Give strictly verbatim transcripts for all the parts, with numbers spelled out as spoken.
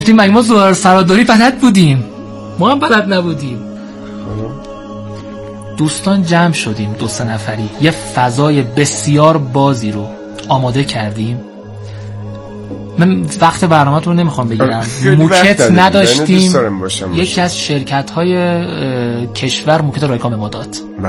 مگه ما زوار سراداری بلد بودیم؟ ما هم بلد نبودیم. دوستان جمع شدیم دو سه نفری، یه فضای بسیار بازی رو آماده کردیم. من وقت برنامه رو نمیخوام بگیرم، موکت نداشتیم. یکی از شرکت های کشور موکت رایگان به ما داد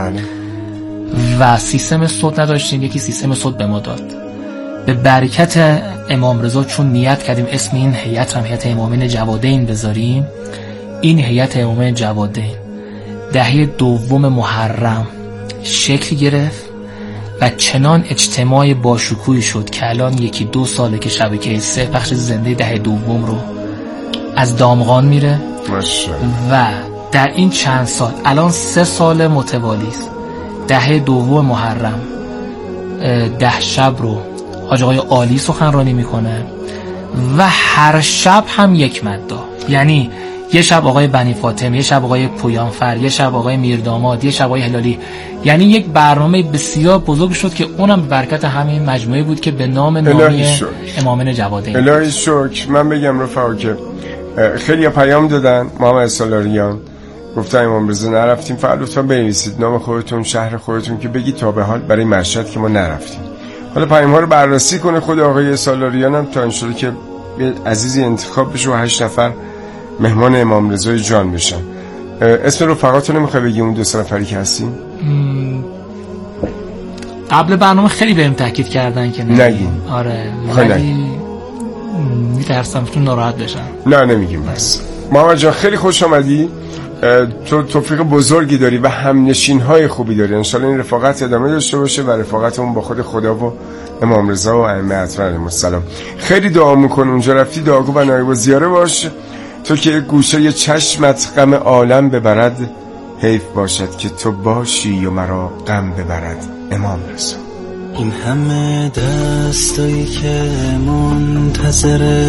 و سیستم صوت نداشتیم، یکی سیستم صوت به ما داد. به برکت امام رضا چون نیت کردیم اسم این هیئت هم هیئت امامین جوادین بذاریم، این هیئت امامین جوادین دهه دوم محرم شکل گرفت و چنان اجتماع باشکوهی شد که الان یکی دو ساله که شبکه سه پخش زنده دهه دوم رو از دامغان میره و در این چند سال الان سه سال متوالی است دهه دوم محرم ده شب رو حاج آقای عالی سخنرانی میکنه و هر شب هم یک مدعا، یعنی یه شب آقای بنی فاطمه، یه شب آقای پویانفر، یه شب آقای میرداماد، یه شب آقای هلالی. یعنی یک برنامه بسیار بزرگ شد که اونم به برکت همین مجموعه بود که به نام نامی امامین جوادین. الهی شکر. من بگم رفقا که خیلی پیام دادن محمد سالاریان، گفتن امام رضا نرفتیم، فقط لطفا بنویسید نام خودتون، شهر خودتون که بگید تا به حال برای مشهد که ما نرفتیم. حالا پیام ها رو بررسی کنه خود آقای سالاریان هم تا انشالله که عزیزی انتخاب بشه و هشت نفر مهمان امام رضای جان بشن. اسم رفقاتو نمیخوای بگی اون دو سه نفری که هستیم؟ قبل برنامه خیلی بهم تاکید کردن که نگیم. آره ولی میترسم تو ناراحت بشن. نه نمیگیم. بس محمد جان خیلی خوش آمدی، تو توفیق بزرگی داری و همنشین های خوبی داری، انشالله این رفاقت ادامه داشته باشه و رفاقتمون با خود خدا و امام رضا و ائمه اطهار علیهم السلام. خیلی دعا میکنم اونجا رفتی دعاگو و نایب و زیاره باش، تو که گوشه ی چشمت غم عالم ببرد، حیف باشد که تو باشی و مرا غم ببرد امام رضا. این همه دستایی که منتظر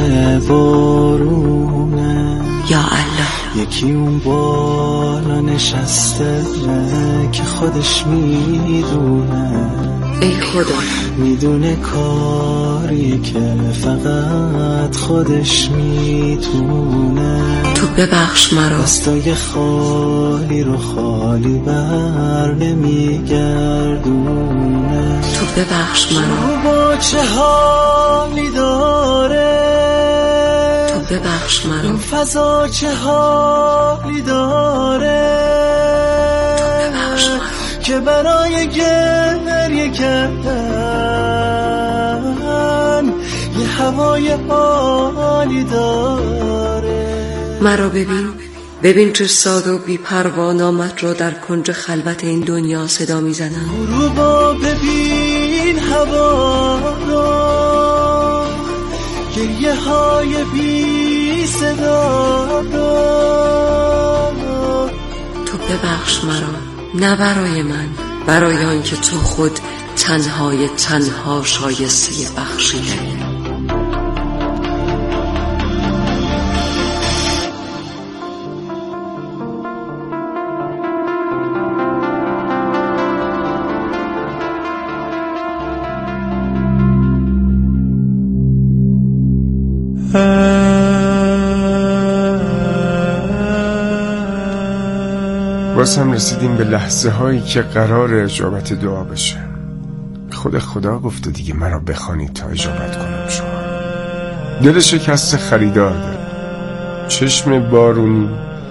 بارونه، یا الله یکی اون بالا نشسته که خودش میدونه، ای خدا میدونه کاری که فقط خودش میتونه. تو ببخش مرا، دستای خالی رو خالی بر نمیگردونه. تو ببخش مرا، تو با چه حالی داره، تو ببخش مرا، این فضا چه حالی داره، تو ببخش مرا که برای گریه کردن یه هوای حالی داره. مرا ببین، ببین چه ساده و بی پروا نامت را در کنج خلوت این دنیا صدا میزنم. غروبا ببین هوا را، گریه های بی صدا را. تو ببخش مرا، نه برای من، برای آن که تو خود تنهای تنها شایسته بخشیدنی. باز هم رسیدیم به لحظه هایی که قرار اجابت دعا بشه. خود خدا گفته دیگه مرا بخوانید تا اجابت کنم شما. دل شکست خریدار داره، چشم بارونی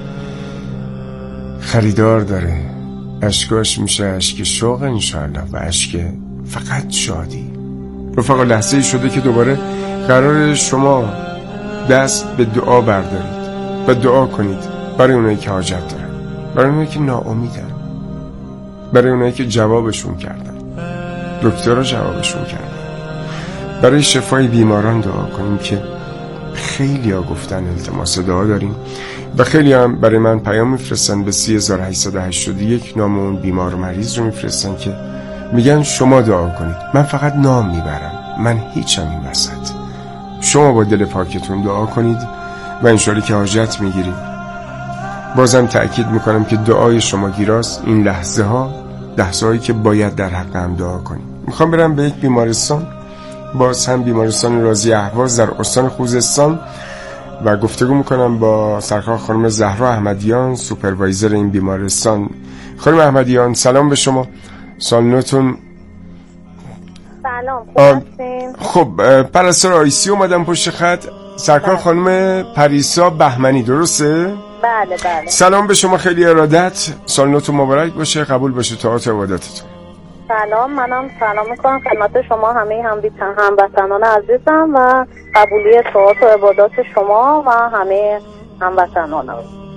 خریدار داره، اشکاش میشه اشک شوق انشاءالله و اشک فقط شادی. رفقا لحظه شده که دوباره قرار شما دست به دعا بردارید و دعا کنید برای اونایی که حاجت دارن، برای اونایی که ناامیدن، برای اونایی که جوابشون کردن، دکترها جوابشون کردن. برای شفای بیماران دعا کنیم که خیلی ها گفتن التماس دعا داریم و خیلی هم برای من پیام میفرستن به سی هزار و هشتصد و هشتاد و یک نام اون بیمار و مریض رو میفرستن که میگن شما دعا کنید. من فقط نام میبرم، من هیچم این وسط. شما با دل پاکتون دعا کنید و انشالله که حاجت میگیرید. بازم تأکید میکنم که دعای شما گیراست. این لحظه ها لحظه هایی که باید در حق هم دعا کنیم. میخوام برم به یک بیمارستان، باز هم بیمارستان رازی اهواز در استان خوزستان و گفتگو میکنم با سرکار خانم زهرا احمدیان، سوپروایزر این بیمارستان. خانم احمدیان سلام به شما، سال نوتون. سلام، خوب هستین؟ خب پرستار آیسی اومدم پشت خط، سرکار خانم پریسا بهمنی، درسته؟ بله بله. سلام به شما، خیلی ارادت، سال نوتون مبارک باشه، قبول باشه طاعت و عبادتتون. سلام، منم سلام میکنم خدمت شما همه هم هموطنان عزیزم و قبولی طاعت و عبادات شما و همه هموطنانم.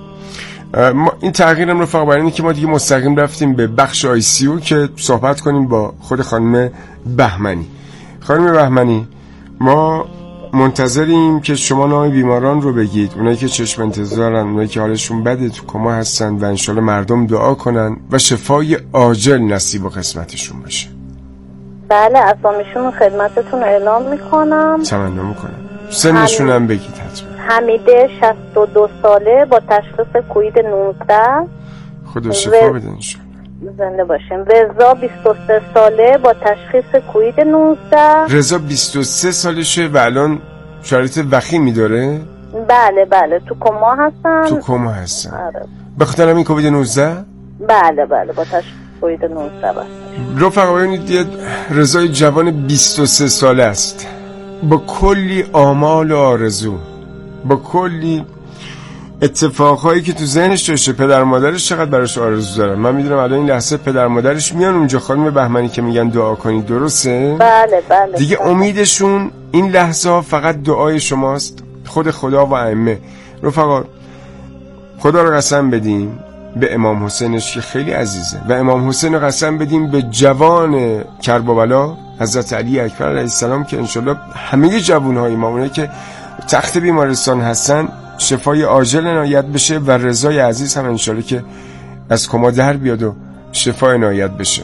ما این تغییرم رو فقط برای اینه که ما دیگه مستقیم رفتیم به بخش آی سی او که صحبت کنیم با خود خانم بهمنی. خانم بهمنی، ما منتظریم که شما نام بیماران رو بگید، اونایی که چشم انتظارن، اونایی که حالشون بده تو کما هستن و انشالله مردم دعا کنن و شفای عاجل نصیب و قسمتشون باشه. بله، اسامیشون خدمتتون اعلام میکنم. تمنا میکنم. سنشون هم بگید حتما. حمیده شصت و دو ساله با تشخیص کوید نوزده. خدا شفا بده انشالله. زنده باشیم. رضا بیست و سه ساله با تشخیص کوید نوزده. رضا بیست و سه سالشه و الان شرایط وخیمی داره؟ بله بله، تو کما هستن. تو کما هستن. آره. به خاطر همین کوید نوزده؟ بله بله، با تشخیص کوید نوزده بس. رفقا ببینید، یه رضای جوان بیست و سه ساله است با کلی آمال و آرزو، با کلی اتفاقهایی که تو ذهنش داشته. پدر مادرش چقدر براش آرزو دارن. من میدونم الان این لحظه پدر مادرش میان اونجا خانم بهمنی که میگن دعا کنید، درسته؟ بله بله. دیگه بله. امیدشون این لحظه ها فقط دعای شماست، خود خدا و ائمه. رفقا خدا رو قسم بدیم به امام حسینش که خیلی عزیزه و امام حسین رو قسم بدیم به جوان کربلا حضرت علی اکبر علیه السلام که انشالله همه جوانهای ما، اونایی که تخت بیمارستان هستن، شفای عاجل عنایت بشه و رضای عزیز هم انشالله که از کما در بیاد و شفای عنایت بشه.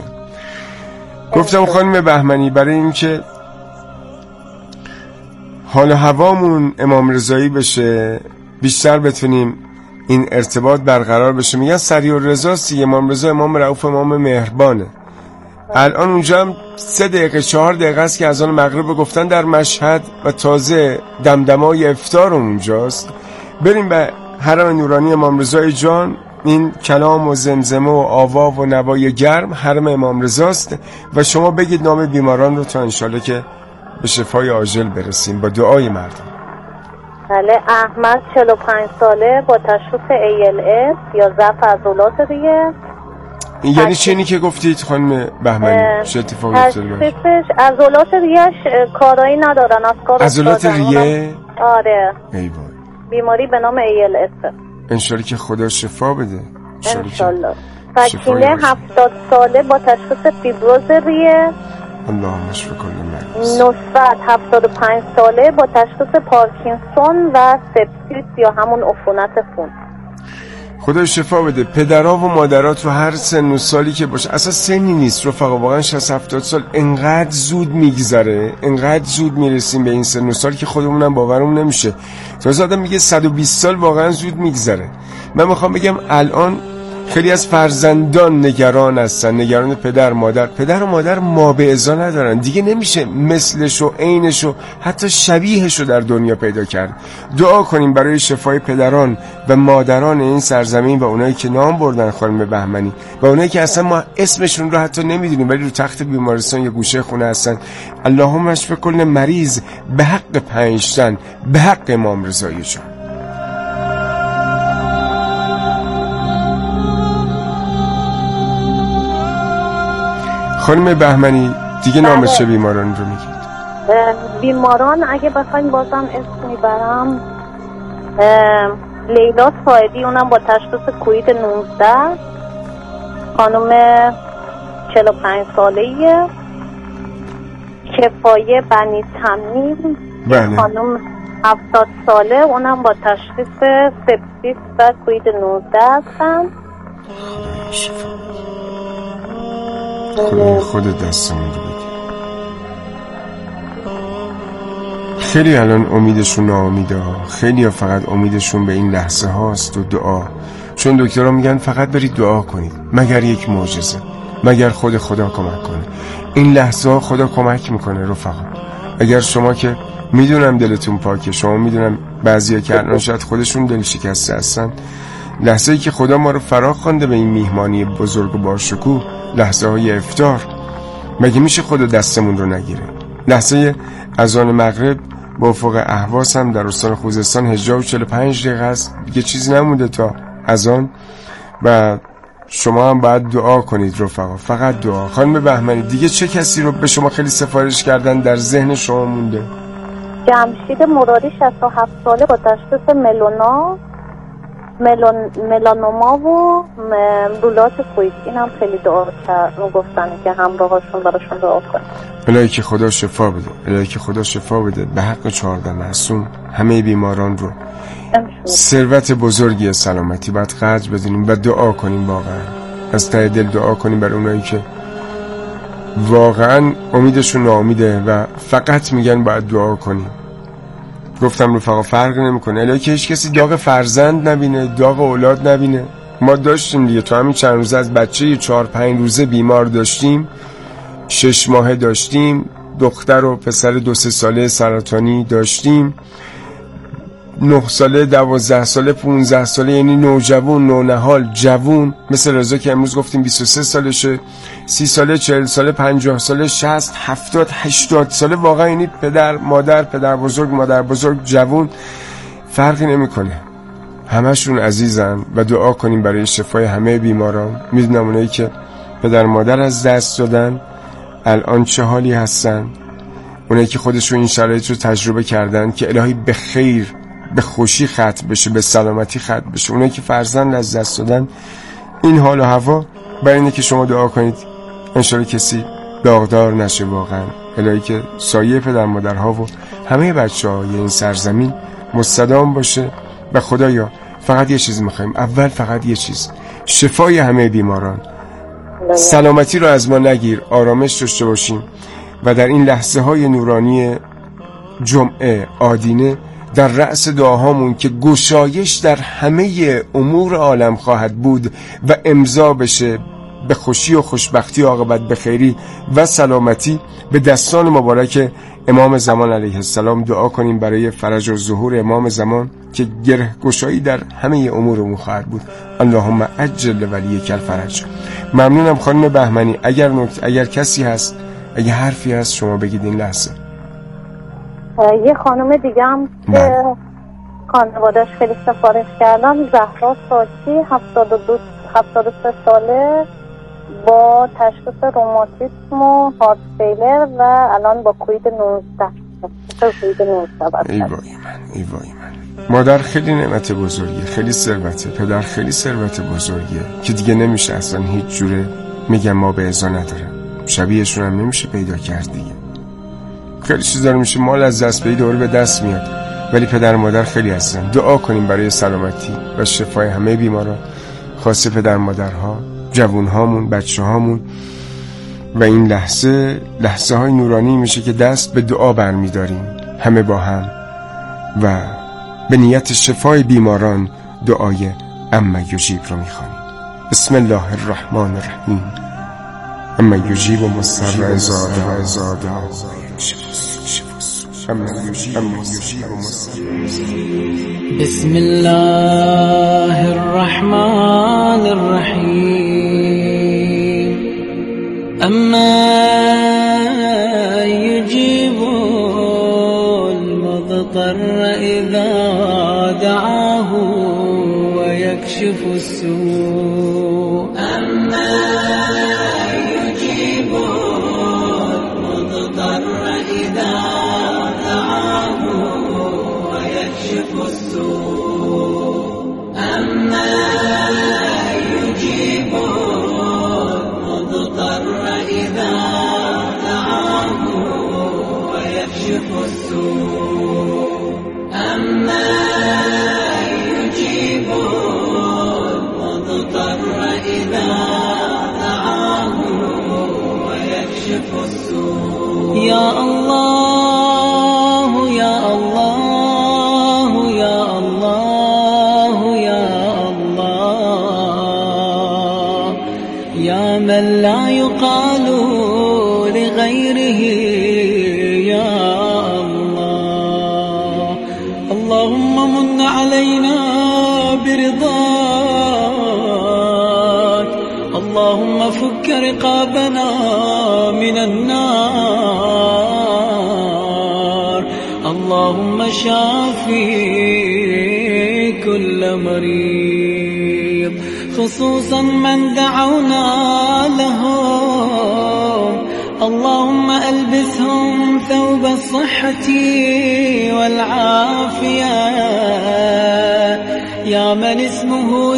گفتم خانم بهمنی برای این که حال و هوامون امام رضایی بشه، بیشتر بتونیم این ارتباط برقرار بشه، میگن سریع رضاست، امام رضا امام رؤوف امام مهربانه. الان اونجا هم سه دقیقه چهار دقیقه است که اذان مغرب گفتن در مشهد و تازه دمدمای افطار اونجاست. بریم به حرم نورانی امام رضای جان، این کلام و زمزمه و آوا و نوای گرم حرم امام رضاست و شما بگید نام بیماران رو تا انشالله که به شفای عاجل برسیم با دعای مردم. بله، احمد چهل و پنج ساله با تشخیص ای ال اس یا ضعف عضلات ریه. یعنی چنی که گفتید خانم بهمنی چه اتفاقی افتاده؟ تشخیصش عضلات ریهش کارایی ندارن، از کار عضلات ریه؟ آره. ای وای. بیماری به نام ای ال اس. انشالله که خدا شفا بده. انشالله. سکینه هفتاد ساله با تشخیص فیبروز ریه. اللهم شفا کل مریض. نصرت هفتاد و پنج ساله با تشخیص پارکینسون و سپسیس یا همون عفونت خون. خدا شفا بده. پدرها و مادرها تو هر سن و سالی که باشه، اصلا سنی نیست رفقا، واقعا شصت هفتاد سال انقدر زود میگذره، انقدر زود میرسیم به این سن و سال که خودمونم باورم نمیشه. تازه آدم میگه صد و بیست سال واقعا زود میگذره. من میخوام بگم الان خیلی از فرزندان نگران هستن، نگران پدر مادر. پدر و مادر ما به ازا ندارن، دیگه نمیشه مثلش و عینش و حتی شبیهش رو در دنیا پیدا کرد. دعا کنیم برای شفای پدران و مادران این سرزمین و اونایی که نام بردن خانم بهمنی و اونایی که اصلا ما اسمشون رو حتی نمیدونیم ولی رو تخت بیمارستان یا گوشه خونه هستن. اللهم اشف کل مریض به حق پنج تن، به حق امام رضایی جان. خانم بهمنی دیگه نام چه بیماران رو میگید؟ بیماران اگه بخوایم بازم اسم میبرم، لیلا سایدی، اونم با تشخیص کوید نوزده، خانم چهل و پنج ساله‌ایه. کفایه بنی تمیم، بله. خانم هفتاد ساله، اونم با تشخیص سپسیس و کوید نوزده هستن. خدا خود دستمون رو بگیر. خیلی الان امیدشون ناامیده ها، خیلی ها فقط امیدشون به این لحظه هاست و دعا، چون دکترها میگن فقط برید دعا کنید، مگر یک معجزه، مگر خود خدا کمک کنه. این لحظه ها خدا کمک میکنه رفقا. اگر شما که میدونم دلتون پاکه، شما میدونم بعضیا که الان شاید خودشون دل شکسته هستن. لحظه‌ای که خدا ما رو فرا خوانده به این میهمانی بزرگ و باشکوه، لحظه های افطار، مگه میشه خدا دستمون رو نگیره؟ لحظه اذان مغرب با افق اهواز هم در استان خوزستان هجده و چهل و پنج دقیقه است، دیگه چیزی نمونده تا اذان. و شما هم باید دعا کنید رفقا، فقط دعا. خانم بهمنی دیگه چه کسی رو به شما خیلی سفارش کردن در ذهن شما مونده؟ جمشید مرادی شصت و هفت ساله با تشخیص ملونا ملون ملانوما و رولات کویک. این هم خیلی دعا کرد و گفتن که همراهاشون براشون دعا کنن. الهی که خدا شفا بده، الهی که خدا شفا بده به حق چهارده معصوم همه بیماران رو. ثروت بزرگی سلامتی باید قدر بدونیم و دعا کنیم، واقعا از ته دل دعا کنیم برای اونایی که واقعا امیدشون ناامیده و فقط میگن باید دعا کنیم. گفتم رفقا فرق نمیکنه، الهی که هیچ کسی داغ فرزند نبینه، داغ اولاد نبینه. ما داشتیم دیگه تو همین چند روزه از بچه چهار پنج روزه بیمار داشتیم، شش ماهه داشتیم، دختر و پسر دو سه ساله سرطانی داشتیم، نه ساله، دوازده ساله، پونزده ساله، یعنی نوجوان، نونهال، جوون، مثل رضا که امروز گفتیم بیست و سه سالشه، سی ساله، چهل ساله، پنجاه ساله، شصت، هفتاد، هشتاد ساله. واقعا یعنی پدر، مادر، پدر بزرگ، مادر بزرگ، جوون، فرقی نمیکنه، همشون عزیزن و دعا کنیم برای شفای همه بیماران. میدونم اونایی که پدر مادر از دست دادن الان چه حالی هستن، اونایی که خودشون این شرایط رو تجربه کردن که الهی به خیر، به خوشی ختم بشه، به سلامتی ختم بشه. اونایی که فرزند از دست دادن، این حال و هوا برای اینه که شما دعا کنید انشالله کسی داغدار نشه. واقعا الهی که سایه پدر مادرها و همه بچه های این سرزمین مستدام باشه. و خدایا فقط یه چیز میخوایم، اول فقط یه چیز، شفای همه بیماران. سلامتی رو از ما نگیر، آرامش داشته باشیم و در این لحظه های نورانی جمعه آدینه در رأس دعاهامون که گشایش در همه امور عالم خواهد بود و امضا بشه به خوشی و خوشبختی و عاقبت به خیری و سلامتی به دستان مبارک امام زمان علیه السلام. دعا کنیم برای فرج و ظهور امام زمان که گره گشایی در همه امورمون خواهد بود. اللهم عجل ولیک الفرج. ممنونم خانم بهمنی. اگر نکته، اگر کسی هست، اگر حرفی هست شما بگید این لحظه. یه خانم دیگه هم که خانواده‌اش خیلی سفارش کردن، زهرا ساکی، هفتاد و دو هفتاد و سه ساله با تشخیص روماتیسم و هارت فیلر و الان با کوید نوزده. کوید نوزده. ای وای من، ای وای من. مادر خیلی نعمت بزرگیه، خیلی ثروته، پدر خیلی ثروت بزرگیه که دیگه نمیشه اصلا هیچ جوره، میگم ما به ازا نداره، شبیهشون هم نمیشه پیدا کرد دیگه. خیلی چیز داره میشه، مال از دست بدی دوباره به دست میاد، ولی پدر مادر خیلی هستن. دعا کنیم برای سلامتی و شفای همه بیماران، خاصه پدر مادرها، جوونهامون، بچه هامون. و این لحظه لحظه های نورانی میشه که دست به دعا برمیداریم همه با هم و به نیت شفای بیماران دعای اما یجیب رو میخوانیم. بسم الله الرحمن الرحیم. اما یجیب و مستر ازاده و ازاده بسم الله الرحمن الرحیم. اما یجیب المضطر اذا دعاه و یکشف السوء. اما یجیب المضطر اذا دعاه و یکشف السوء. اما یجیب المضطر اذا دعاه و یکشف السوء. اما یجیب المضطر اذا دعاه و یکشف السوء. یا الله یا الله یا الله یا الله یا من لا يقال لغيره یا الله. برضاك. اللهم فك رقابنا من النار. اللهم شافي كل مريض، خصوصا من دعونا لهم. اللهم ألبسهم ثوب الصحة والعافية، يا من اسمه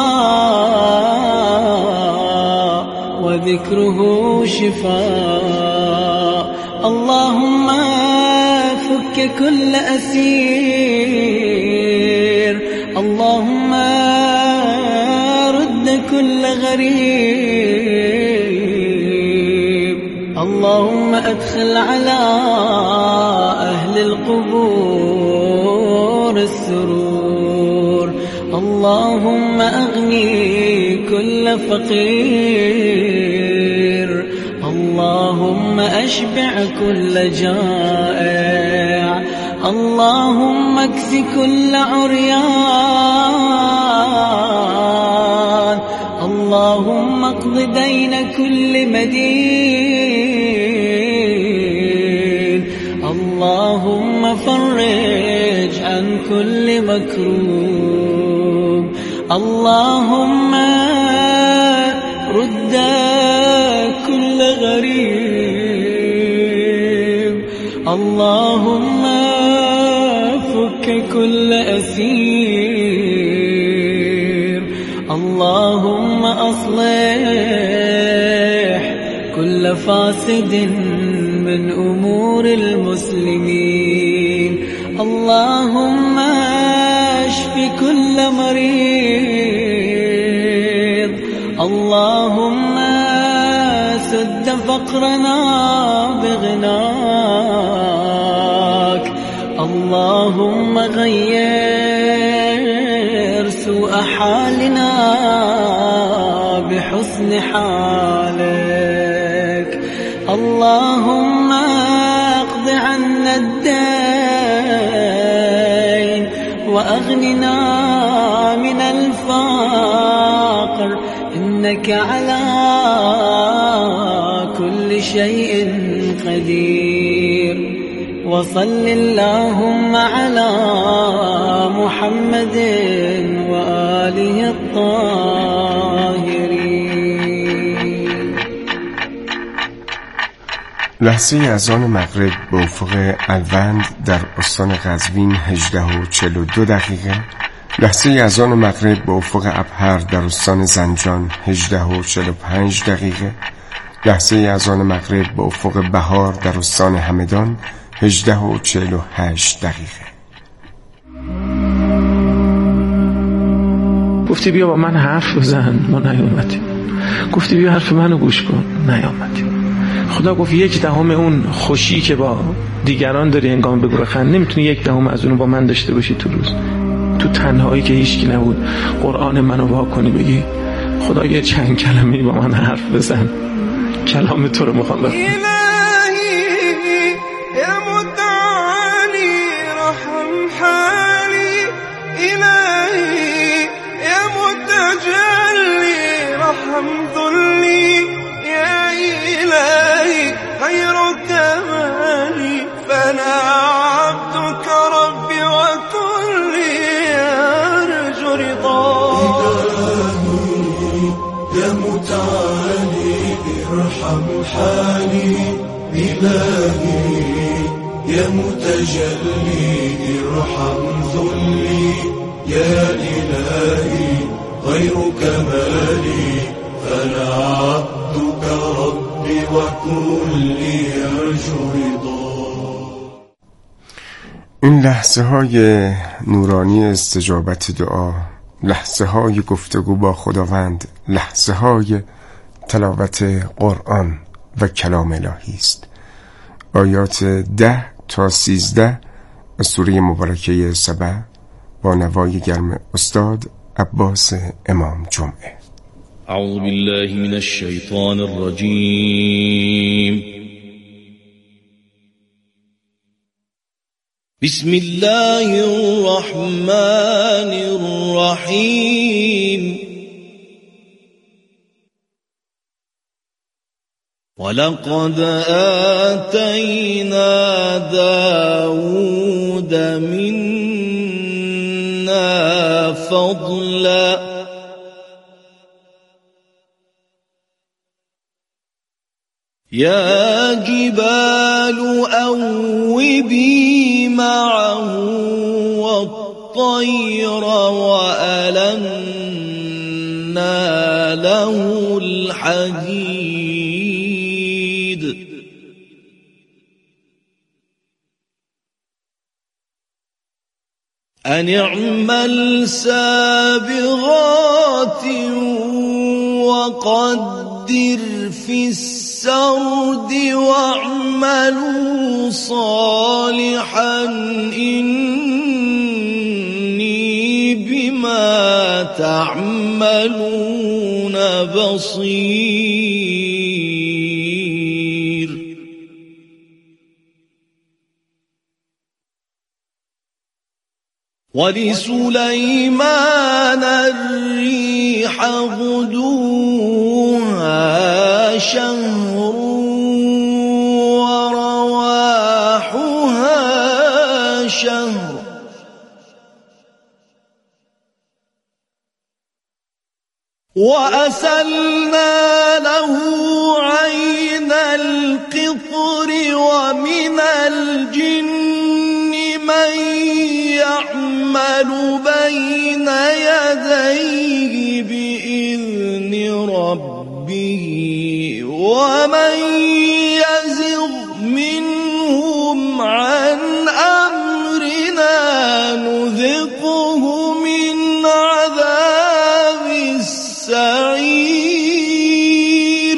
دواء وذكره شفاء. اللهم فك كل أسير. اللهم رد كل غريب. اللهم أدخل على أهل القبور السرور. اللهم أغني كل فقير. اللهم أشبع كل جائع. اللهم اكس كل عريان. اللهم اقض دين كل مدين. اللهم فرج عن كل مكروب. اللهم رد كل غريب. اللهم فك كل أسير. اللهم أصلح كل فاسد من أمور المسلمين. اللهم اشف كل مريض. اللهم سد فقرنا بغناك. اللهم غير سوء حالنا بحسن حالك. اللهم اقض عنا الدين وأغننا من الفقر، إنك على كل شيء قدير. وصل اللهم على محمد وآله الطاهرين. لحظه اذان مغرب به افق الوند در استان قزوین هجده و چهل و دو دقیقه. لحظه اذان مغرب به افق ابهر در استان زنجان هجده و چهل و پنج دقیقه. لحظه اذان مغرب به افق بهار در استان همدان هجده و چهل و هشت دقیقه. گفتی بیا با من حرف بزن، ما نیامدی. گفتی بیا حرف منو گوش کن، نیامدی. خدا گفت یک دهم اون خوشی که با دیگران داری انگام بگو بخند، نمیتونی یک دهم از اونو با من داشته باشی تو روز، تو تنهایی که هیچکی نبود قرآن منو وا کنی بگی خدا یه چند کلمه‌ای با من حرف بزن، کلام تو رو میخوام بخونم. خيرك مالي فأنا عبدك ربي وكلي أرجو رضاك. يا متعالي ارحم حالي. إلهي يا متجلي ارحم ذلي. يا إلهي غيرك مالي فأنا عبدك ربي وكلي أرجو رضاك. این لحظه های نورانی استجابت دعا، لحظه های گفتگو با خداوند، لحظه های تلاوت قرآن و کلام الهی است. آیات ده تا سیزده از سوره مبارکه سبع با نوای گرم استاد عباس امام جمعه. اعوذ بالله من الشیطان الرجیم. بسم الله الرحمن الرحیم. رحيم ولقد آتينا داود منا فضلا يا جبال أوبي معه والطير وألنا له الحديد أن اعمل سابغات وقدر في السرد واعملوا صالحا إني بما تعملون بصير ولسليمان الريح غدوها شهر ورواحها شهر وأسلنا له عين القطر ومن الجن من يعمل بين يديه بإذن ربه ومن يزغ منهم عن أمرنا نذقه من عذاب السعير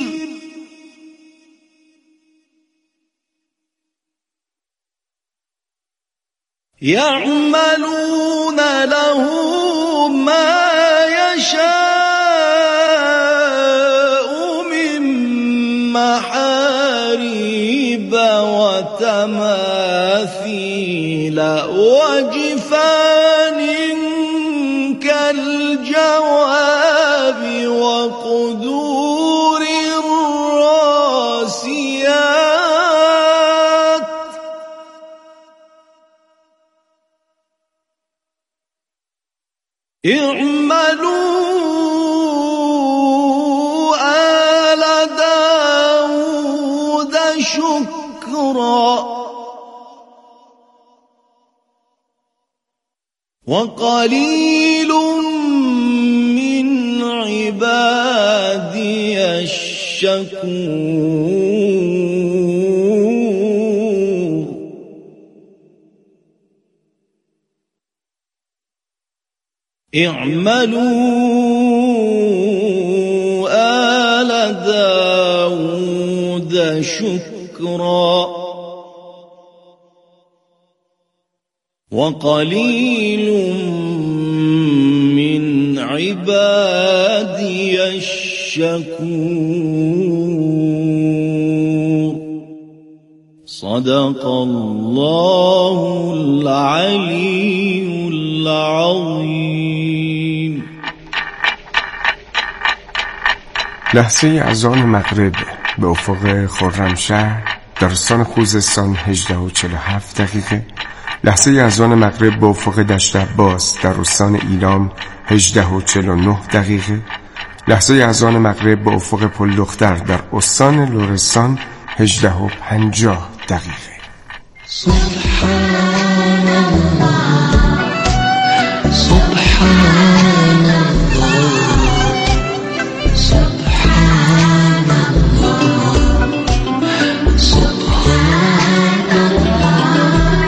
يعملون له ما يشاء من محاريب وتماثيل وجفان كالجواب وقدور الراسيات اعملوا آل داود شكرا وقليل من عبادي الشكور اعملوا آل داود شكرا وقليل من عبادي الشكور صدق الله العلي العظيم. لحظه اذان مغرب به افق خرمشهر دارستان خوزستان هجده و چهل و هفت دقیقه. لحظه اذان مغرب به افق دشت عباس در استان ایلام هجده و چهل و نه دقیقه. لحظه اذان مغرب به افق پل دختر در استان لرستان هجده و پنجاه دقیقه. سبحان الله سبحان الله سبحان الله سبحان الله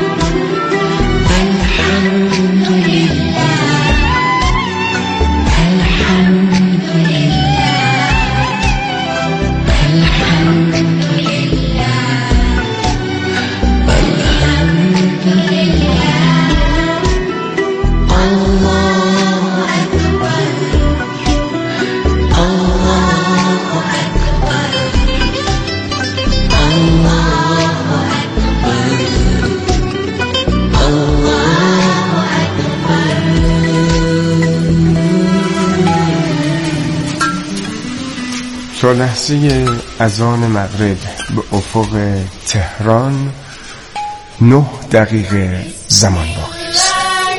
الحمد لله الحمد لله الحمد لله الحمد لله الله تا لحظه اذان مغرب به افق تهران نه دقیقه زمان باقی است.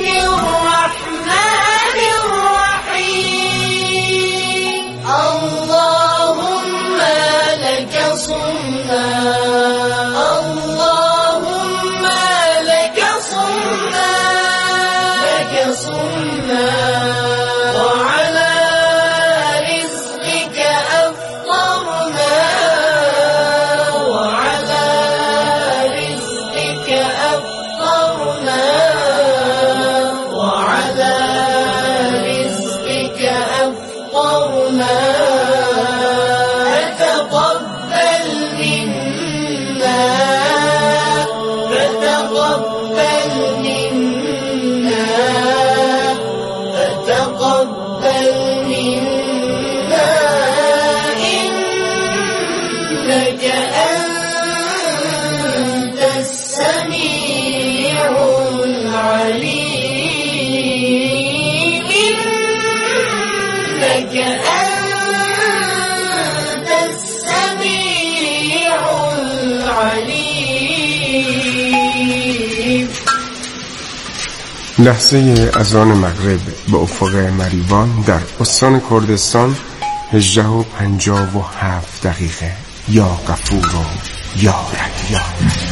لحظه اذان مغرب به افق مریوان در استان کردستان هجده و پنجاه و هفت دقیقه. یا غفور و یا رحیم. یا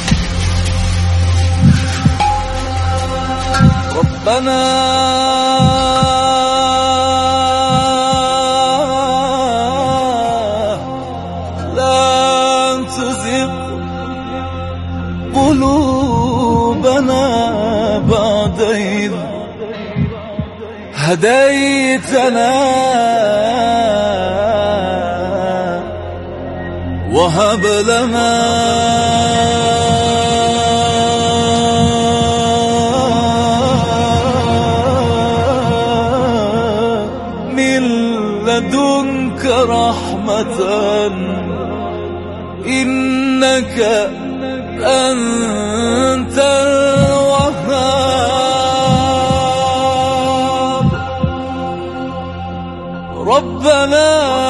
ربنا لا تزغ قلوبنا بعد إذ هديتنا وهب لنا من لدنك رحمة إنك أنت الوهاب. ربنا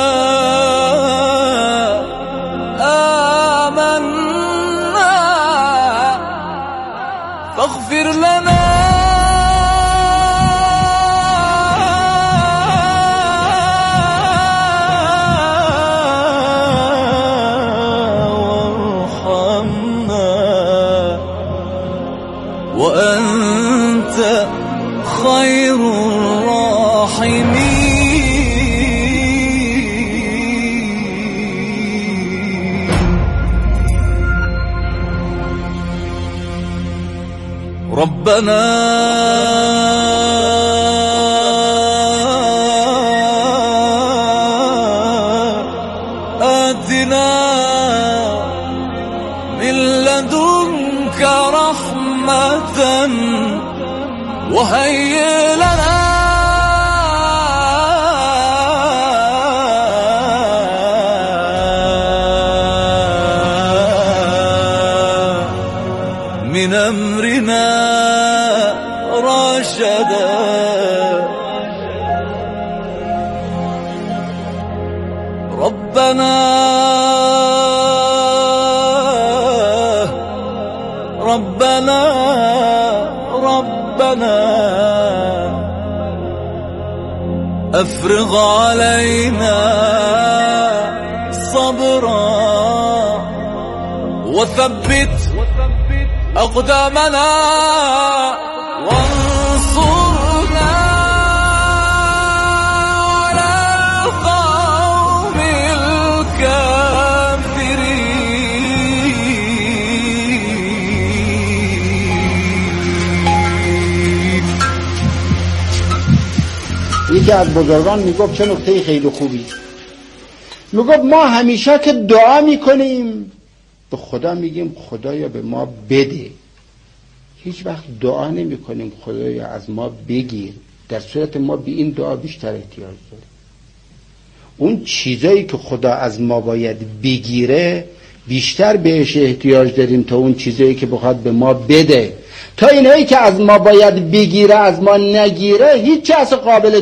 آمنا فاغفر لنا وأنت خير الراحمين. ربنا آتنا من لدنك رحمة وهيئ لنا من أمرنا رشدا. ربنا ربنا ربنا أفرغ علينا صبرا وثبت أقدامنا وانصرنا على القوم الكافرين. یکی از بزرگان میگفت چه نکته خیلی خوبی، میگفت ما همیشه که دعا میکنیم به خدا میگیم خدایا به ما بده، هیچ وقت دعا نمی کنیم خدایا از ما بگیر، در صورت ما به این دعا بیشتر احتیاج داریم. اون چیزایی که خدا از ما باید بگیره بیشتر بهش احتیاج داریم تا اون چیزایی که بخواد به ما بده. تا اینایی که از ما باید بگیره از ما نگیره هیچ چیز قابل